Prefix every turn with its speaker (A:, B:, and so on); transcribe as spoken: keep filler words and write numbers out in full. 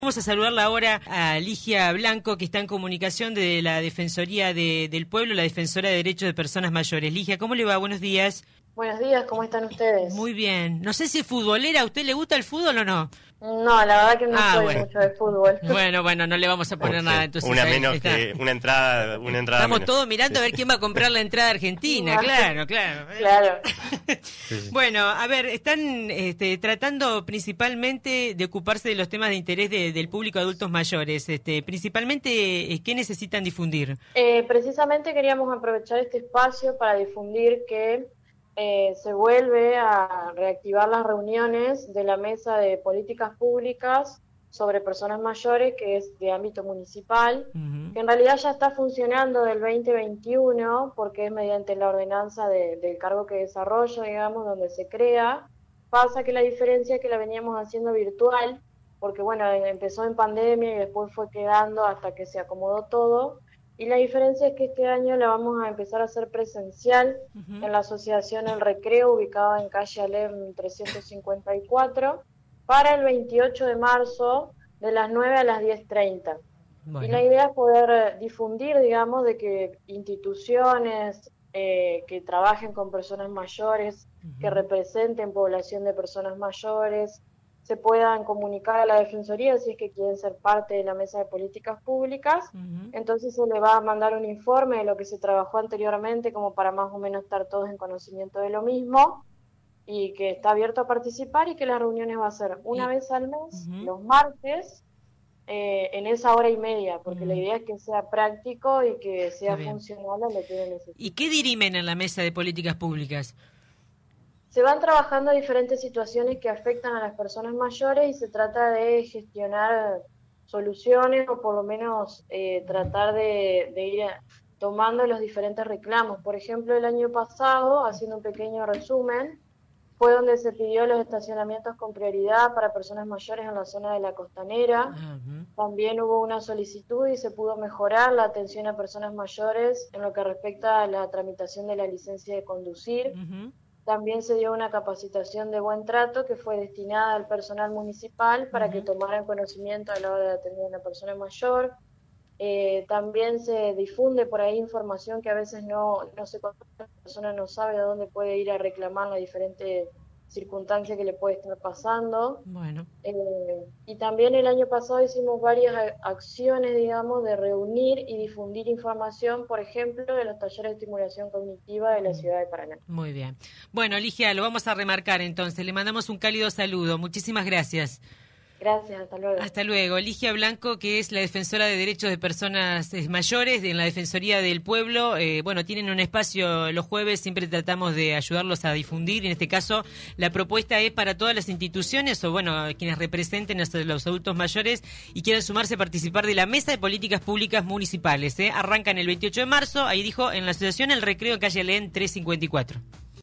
A: Vamos a saludarla ahora a Ligia Blanco, que está en comunicación de la Defensoría de, del Pueblo, la Defensora de Derechos de Personas Mayores. Ligia, ¿cómo le va? Buenos días.
B: Buenos días, ¿cómo están ustedes?
A: Muy bien. No sé si es futbolera, ¿a usted le gusta el fútbol o no?
B: No, la verdad que no
A: ah,
B: soy
A: bueno.
B: mucho de fútbol.
A: Bueno, bueno, no le vamos a poner
C: okay.
A: nada. Entonces,
C: una
A: ahí,
C: menos
A: está.
C: que una entrada, una entrada
A: Estamos
C: menos.
A: todos mirando a ver quién va a comprar la entrada argentina, claro, claro.
B: Claro.
A: Bueno, a ver, están este, tratando principalmente de ocuparse de los temas de interés de, del público adultos mayores. Este, principalmente, ¿qué necesitan difundir?
B: Eh, precisamente queríamos aprovechar este espacio para difundir que Eh, se vuelve a reactivar las reuniones de la Mesa de Políticas Públicas sobre Personas Mayores, que es de ámbito municipal, uh-huh. que en realidad ya está funcionando del veinte veintiuno, porque es mediante la ordenanza de, del cargo que desarrolla, digamos, donde se crea. Pasa que la diferencia es que la veníamos haciendo virtual, porque bueno, empezó en pandemia y después fue quedando hasta que se acomodó todo. Y la diferencia es que este año la vamos a empezar a hacer presencial uh-huh. en la Asociación El Recreo, ubicada en calle Alem trescientos cincuenta y cuatro, para el veintiocho de marzo, de las nueve a las diez treinta. Bueno. Y la idea es poder difundir, digamos, de que instituciones eh, que trabajen con personas mayores, uh-huh. que representen población de personas mayores, se puedan comunicar a la Defensoría si es que quieren ser parte de la Mesa de Políticas Públicas. Uh-huh. Entonces se le va a mandar un informe de lo que se trabajó anteriormente, como para más o menos estar todos en conocimiento de lo mismo, y que está abierto a participar, y que las reuniones va a ser una ¿Y? vez al mes, uh-huh. los martes, eh, en esa hora y media, porque uh-huh. la idea es que sea práctico y que sea funcional a lo que necesita.
A: ¿Y qué dirimen en la Mesa de Políticas Públicas?
B: Se van trabajando diferentes situaciones que afectan a las personas mayores y se trata de gestionar soluciones o por lo menos eh, tratar de, de ir tomando los diferentes reclamos. Por ejemplo, el año pasado, haciendo un pequeño resumen, fue donde se pidió los estacionamientos con prioridad para personas mayores en la zona de la Costanera. Uh-huh. También hubo una solicitud y se pudo mejorar la atención a personas mayores en lo que respecta a la tramitación de la licencia de conducir. Uh-huh. También se dio una capacitación de buen trato que fue destinada al personal municipal para uh-huh. que tomaran conocimiento a la hora de atender a una persona mayor. Eh, también se difunde por ahí información que a veces no, no se conoce, la persona no sabe a dónde puede ir a reclamar la diferente circunstancia que le puede estar pasando.
A: Bueno.
B: Eh, y también el año pasado hicimos varias acciones, digamos, de reunir y difundir información, por ejemplo, de los talleres de estimulación cognitiva de la ciudad de Paraná.
A: Muy bien. Bueno, Ligia, lo vamos a remarcar entonces. Le mandamos un cálido saludo. Muchísimas gracias.
B: Gracias, hasta luego.
A: Hasta luego. Ligia Blanco, que es la defensora de derechos de personas mayores en la Defensoría del Pueblo. Eh, bueno, tienen un espacio los jueves, siempre tratamos de ayudarlos a difundir. En este caso, la propuesta es para todas las instituciones o, bueno, quienes representen a los adultos mayores y quieran sumarse a participar de la Mesa de Políticas Públicas Municipales. ¿eh? Arrancan el veintiocho de marzo, ahí dijo, en la Asociación El Recreo, calle Alem trescientos cincuenta y cuatro.